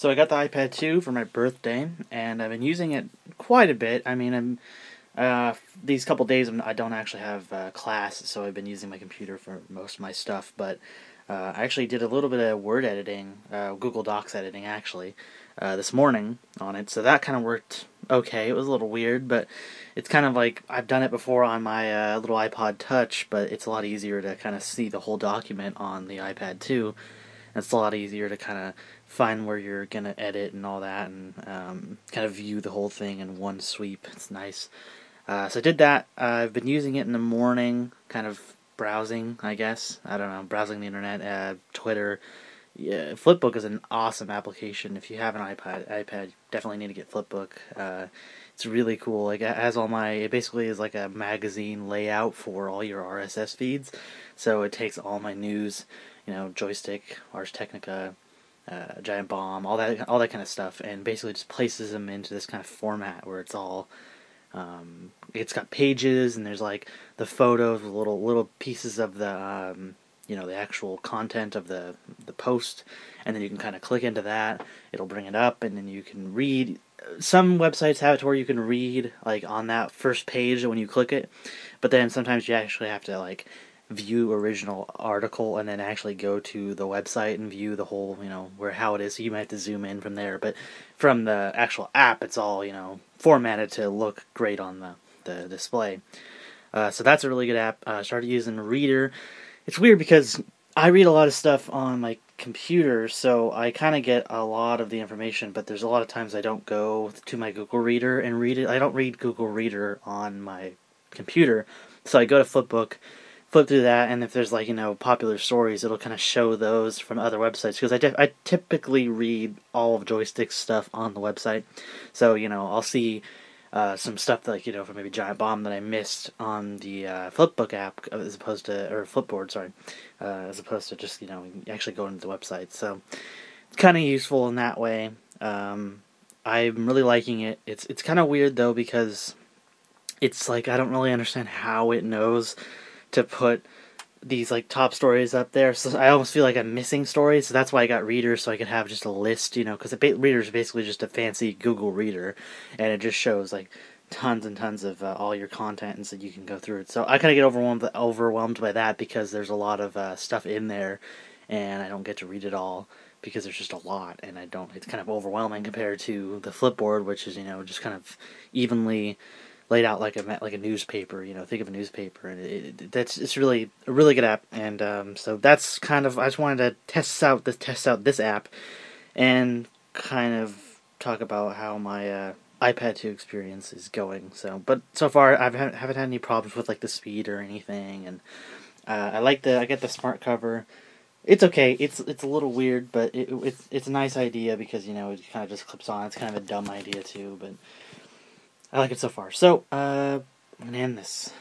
So I got the iPad 2 for my birthday, and I've been using it quite a bit. I mean, these couple days I don't actually have class, so I've been using my computer for most of my stuff. But I actually did a little bit of Word editing, Google Docs editing actually, this morning on it. So that kind of worked okay. It was a little weird, but it's kind of like I've done it before on my little iPod Touch, but it's a lot easier to kind of see the whole document on the iPad 2. It's a lot easier to kind of find where you're going to edit and all that, and kind of view the whole thing in one sweep. It's nice. So I did that. I've been using it in the morning, kind of browsing, I guess. I don't know, browsing the internet, Twitter. Yeah, Flipbook is an awesome application. If you have an iPad, you definitely need to get Flipbook. It's really cool. Like, it has it basically is like a magazine layout for all your RSS feeds. So it takes all my news, Joystick, Ars Technica, Giant Bomb, all that kind of stuff, and basically just places them into this kind of format where it's got pages, and there's like the photos, little pieces of the actual content of the post, and then you can kind of click into that. It'll bring it up, and then you can read. Some websites have it to where you can read like on that first page when you click it, but then sometimes you actually have to like view original article and then actually go to the website and view the whole, how it is. So you might have to zoom in from there, but from the actual app, it's all, formatted to look great on the display. So that's a really good app. I started using Reader. It's weird because I read a lot of stuff on my computer, so I kind of get a lot of the information, but there's a lot of times I don't go to my Google Reader and read it. I don't read Google Reader on my computer, so I go to Flipbook, flip through that, and if there's popular stories, it'll kind of show those from other websites, because I typically read all of Joystick's stuff on the website. So I'll see some stuff like from maybe Giant Bomb that I missed on the Flipbook app, as opposed to, or Flipboard, sorry, as opposed to just actually going to the website. So it's kind of useful in that way. I'm really liking it. It's kind of weird though, because it's like I don't really understand how it knows to put these like top stories up there. So I almost feel like I'm missing stories. So that's why I got Reader, so I could have just a list, because Reader is basically just a fancy Google Reader, and it just shows like tons and tons of all your content, and so you can go through it. So I kind of get overwhelmed by that, because there's a lot of stuff in there, and I don't get to read it all because there's just a lot, and it's kind of overwhelming compared to the Flipboard, which is just kind of evenly laid out like a newspaper. Think of a newspaper, and it's really a really good app. And so that's kind of, I just wanted to test out this app, and kind of talk about how my iPad 2 experience is going. But so far I haven't had any problems with like the speed or anything, and I get the smart cover. It's okay. It's a little weird, but it's a nice idea, because it kind of just clips on. It's kind of a dumb idea too, but I like it so far. So, I'm going to end this.